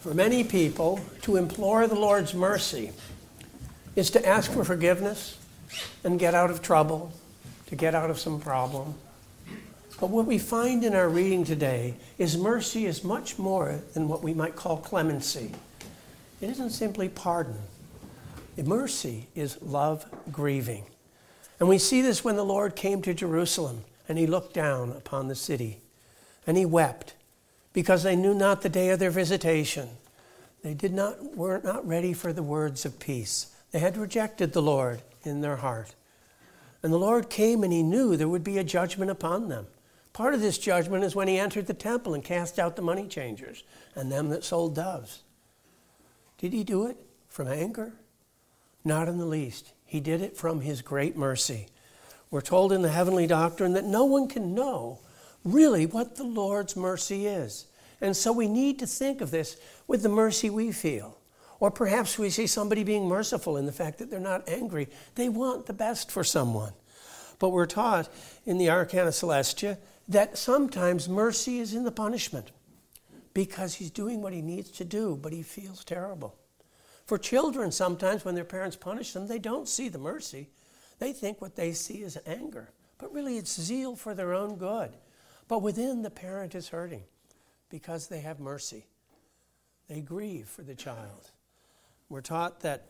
For many people, to implore the Lord's mercy is to ask for forgiveness and get out of trouble, to get out of some problem. But what we find in our reading today is mercy is much more than what we might call clemency. It isn't simply pardon. Mercy is love grieving. And we see this when the Lord came to Jerusalem and he looked down upon the city and he wept because they knew not the day of their visitation. They were not ready for the words of peace. They had rejected the Lord in their heart. And the Lord came and he knew there would be a judgment upon them. Part of this judgment is when he entered the temple and cast out the money changers and them that sold doves. Did he do it from anger? Not in the least. He did it from his great mercy. We're told in the heavenly doctrine that no one can know really what the Lord's mercy is. And so we need to think of this with the mercy we feel. Or perhaps we see somebody being merciful in the fact that they're not angry. They want the best for someone. But we're taught in the Arcana Celestia that sometimes mercy is in the punishment because he's doing what he needs to do, but he feels terrible. For children, sometimes when their parents punish them, they don't see the mercy. They think what they see is anger. But really it's zeal for their own good. But within, the parent is hurting because they have mercy. They grieve for the child. We're taught that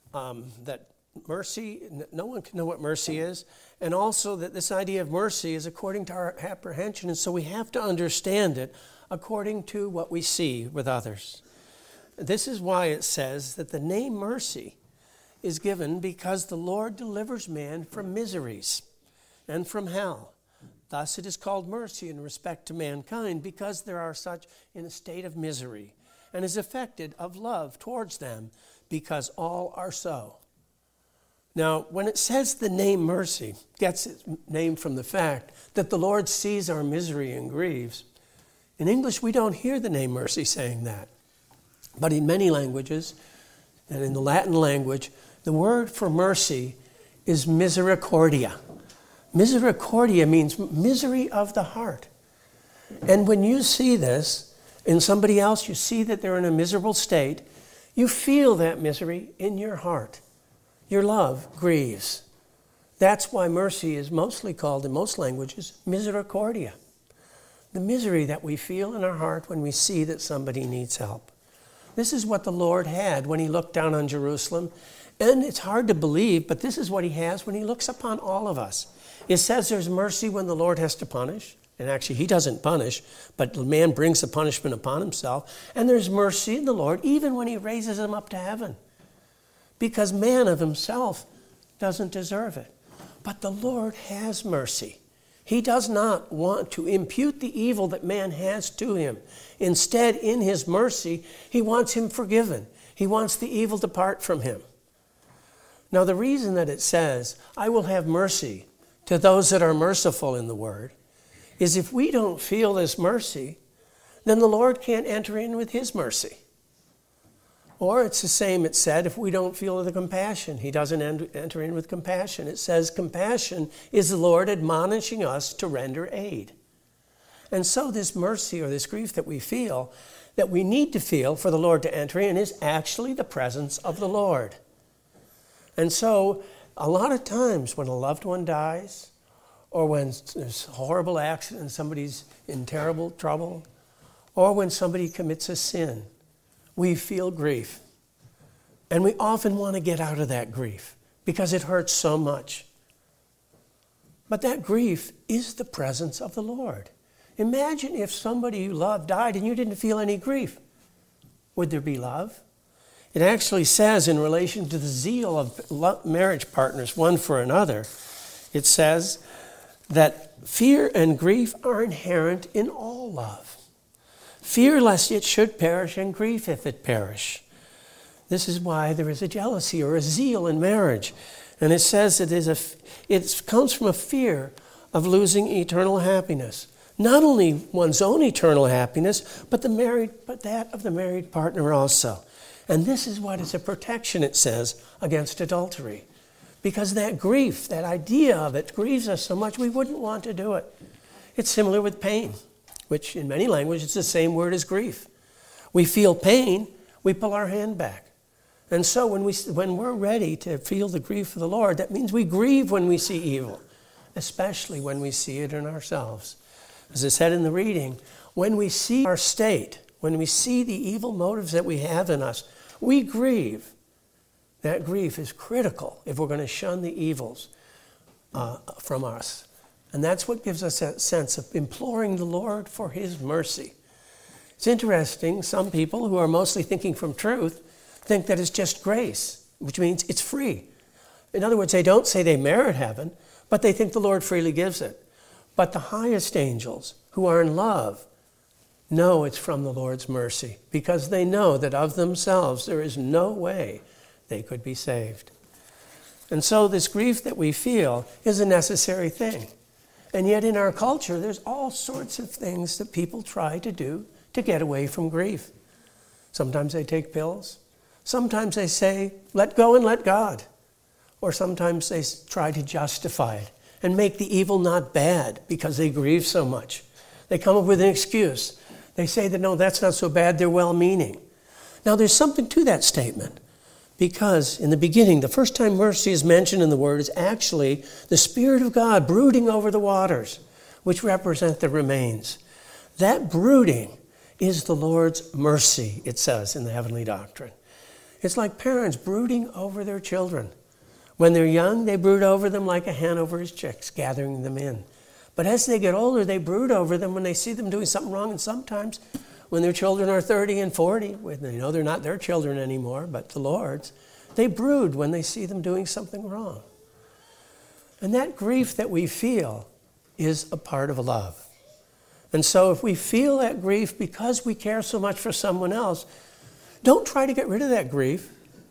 mercy, no one can know what mercy is, and also that this idea of mercy is according to our apprehension, and so we have to understand it according to what we see with others. This is why it says that the name mercy is given because the Lord delivers man from miseries and from hell. Thus it is called mercy in respect to mankind because there are such in a state of misery, and is affected of love towards them because all are so. Now, when it says the name mercy gets its name from the fact that the Lord sees our misery and grieves, in English we don't hear the name mercy saying that. But in many languages, and in the Latin language, the word for mercy is misericordia. Misericordia means misery of the heart. And when you see this in somebody else, you see that they're in a miserable state, you feel that misery in your heart. Your love grieves. That's why mercy is mostly called in most languages misericordia. The misery that we feel in our heart when we see that somebody needs help. This is what the Lord had when he looked down on Jerusalem. And it's hard to believe, but this is what he has when he looks upon all of us. It says there's mercy when the Lord has to punish. And actually, he doesn't punish, but the man brings the punishment upon himself. And there's mercy in the Lord even when he raises him up to heaven. Because man of himself doesn't deserve it. But the Lord has mercy. He does not want to impute the evil that man has to him. Instead, in his mercy, he wants him forgiven. He wants the evil to depart from him. Now, the reason that it says, I will have mercy to those that are merciful in the word, is if we don't feel this mercy, then the Lord can't enter in with his mercy. Or it's the same, it said, if we don't feel the compassion, he doesn't enter in with compassion. It says compassion is the Lord admonishing us to render aid. And so this mercy or this grief that we feel, that we need to feel for the Lord to enter in, is actually the presence of the Lord. And so a lot of times when a loved one dies, or when there's a horrible accident and somebody's in terrible trouble, or when somebody commits a sin, we feel grief. And we often want to get out of that grief because it hurts so much. But that grief is the presence of the Lord. Imagine if somebody you loved died and you didn't feel any grief. Would there be love? It actually says in relation to the zeal of marriage partners, one for another, it says that fear and grief are inherent in all love. Fear lest it should perish, and grief if it perish. This is why there is a jealousy or a zeal in marriage. And it says it comes from a fear of losing eternal happiness. Not only one's own eternal happiness, but that of the married partner also. And this is what is a protection, it says, against adultery. Because that grief, that idea of it, grieves us so much we wouldn't want to do it. It's similar with pain, which in many languages is the same word as grief. We feel pain, we pull our hand back. And so when we're ready to feel the grief of the Lord, that means we grieve when we see evil, especially when we see it in ourselves. As I said in the reading, when we see our state, when we see the evil motives that we have in us, we grieve. That grief is critical if we're going to shun the evils from us. And that's what gives us that sense of imploring the Lord for his mercy. It's interesting, some people who are mostly thinking from truth think that it's just grace, which means it's free. In other words, they don't say they merit heaven, but they think the Lord freely gives it. But the highest angels who are in love know it's from the Lord's mercy because they know that of themselves there is no way they could be saved. And so this grief that we feel is a necessary thing. And yet in our culture, there's all sorts of things that people try to do to get away from grief. Sometimes they take pills. Sometimes they say, let go and let God. Or sometimes they try to justify it and make the evil not bad because they grieve so much. They come up with an excuse. They say that, no, that's not so bad, they're well-meaning. Now, there's something to that statement because in the beginning, the first time mercy is mentioned in the Word is actually the Spirit of God brooding over the waters, which represent the remains. That brooding is the Lord's mercy, it says in the heavenly doctrine. It's like parents brooding over their children. When they're young, they brood over them like a hen over his chicks, gathering them in. But as they get older, they brood over them when they see them doing something wrong. And sometimes when their children are 30 and 40, when they know they're not their children anymore, but the Lord's, they brood when they see them doing something wrong. And that grief that we feel is a part of love. And so if we feel that grief because we care so much for someone else, don't try to get rid of that grief.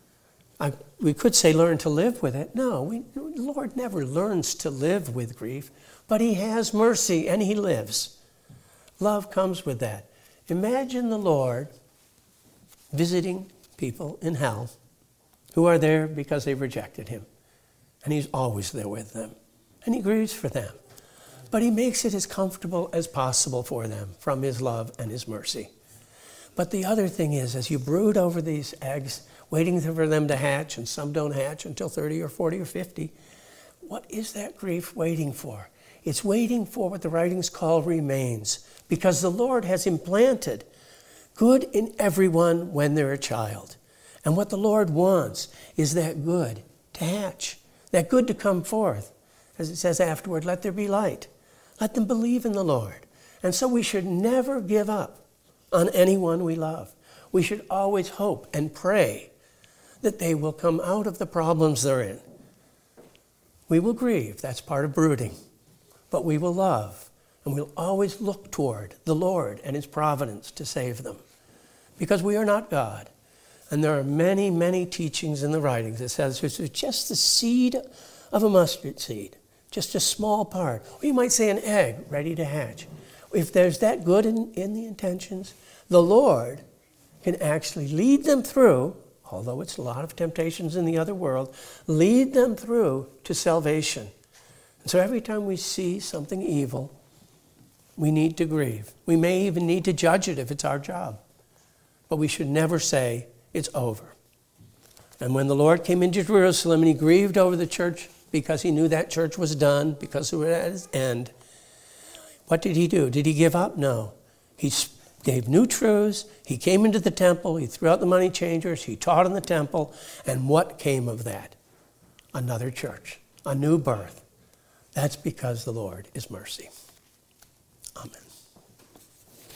We could say learn to live with it. No, the Lord never learns to live with grief, but he has mercy and he lives. Love comes with that. Imagine the Lord visiting people in hell who are there because they rejected him. And he's always there with them. And he grieves for them. But he makes it as comfortable as possible for them from his love and his mercy. But the other thing is, as you brood over these eggs, waiting for them to hatch, and some don't hatch until 30 or 40 or 50, what is that grief waiting for? It's waiting for what the writings call remains, because the Lord has implanted good in everyone when they're a child. And what the Lord wants is that good to hatch, that good to come forth. As it says afterward, let there be light. Let them believe in the Lord. And so we should never give up on anyone we love. We should always hope and pray that they will come out of the problems they're in. We will grieve, that's part of brooding, but we will love, and we'll always look toward the Lord and his providence to save them, because we are not God. And there are many, many teachings in the writings that says it's just the seed of a mustard seed, just a small part, or you might say an egg ready to hatch. If there's that good in the intentions, the Lord can actually lead them through, although it's a lot of temptations in the other world, lead them through to salvation. And so every time we see something evil, we need to grieve. We may even need to judge it if it's our job. But we should never say it's over. And when the Lord came into Jerusalem and he grieved over the church because he knew that church was done, because it was at its end, what did he do? Did he give up? No. He gave new truths. He came into the temple. He threw out the money changers. He taught in the temple. And what came of that? Another church, a new birth. That's because the Lord is mercy. Amen.